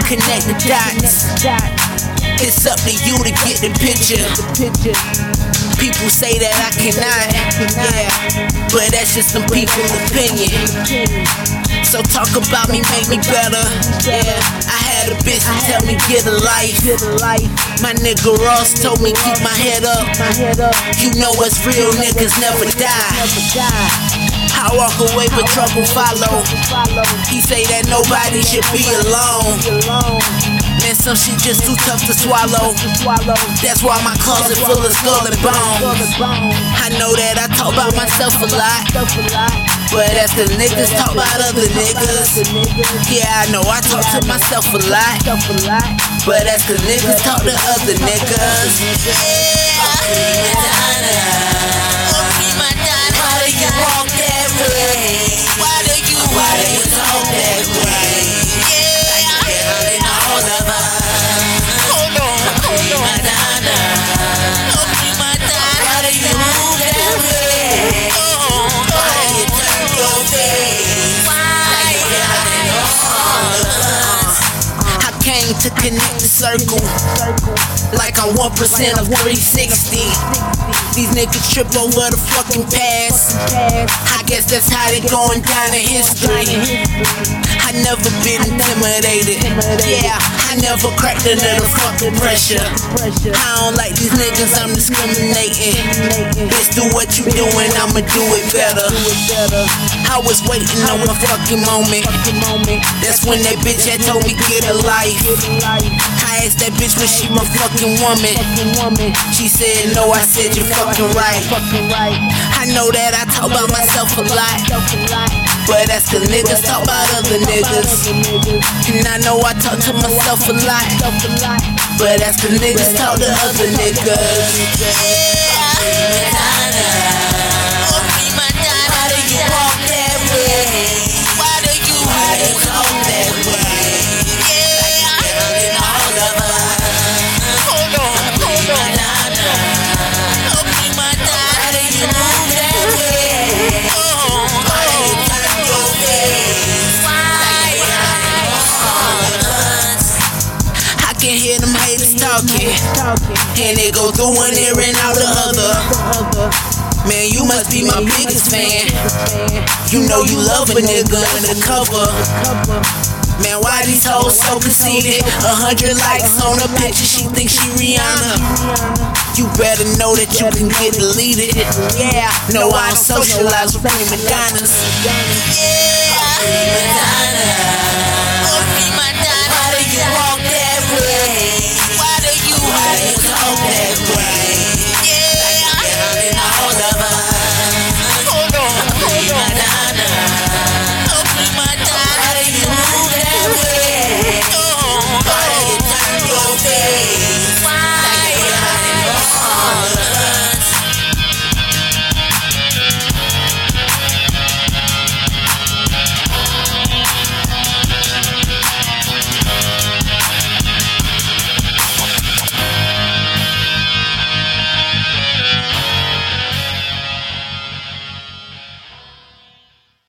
connect the dots. It's up to you to get the picture. People say that I cannot, yeah, but that's just some people's opinion. So talk about me, make me better, yeah. I had a bitch to tell me get a life. My nigga Ross told me keep my head up. You know what's real, niggas never die. I walk away but trouble follow. He say that nobody should be alone. Man, some shit just too tough to swallow. That's why my closet full of skull and bones. I know that I talk about myself a lot, but that's cause niggas talk about other niggas. Yeah, I know I talk to myself a lot, but that's cause niggas talk to other niggas. Yeah. Why do you walk that way? Why do you talk that way? Yeah, all of us. Hold on. Madonna. Why do you move that way? Why do you turn your face? I came to connect the circle like I'm 1% of 360. These niggas trip over the fucking past. I guess that's how they going down in history. I never been intimidated. Yeah, I never cracked under the fucking pressure. I don't like these niggas, I'm discriminating. Bitch, do what you doing, I'ma do it better. I was waiting on my fucking moment. That's when that bitch had told me get a life. I asked that bitch was she my fucking woman. She said no, I said you're fucking right. I know that I talk about myself a lot, but that's cause niggas talk about other niggas. And I know I talk to myself a lot, but that's cause niggas talk to other niggas. Yeah. Why do you walk that way? Why do you talk that way? Yeah, all of us. Hold on. Why do you move that way? Why do you turn your face? I can hear them haters talking, and they go through one ear and out the other. Man, you must be my biggest fan. You know you love a nigga undercover. Man, why these hoes so conceited? 100 likes on a picture, she thinks she Rihanna. You better know that you can get deleted. Yeah, no, I don't socialize with prima donnas. Yeah, Madonna. Why do you walk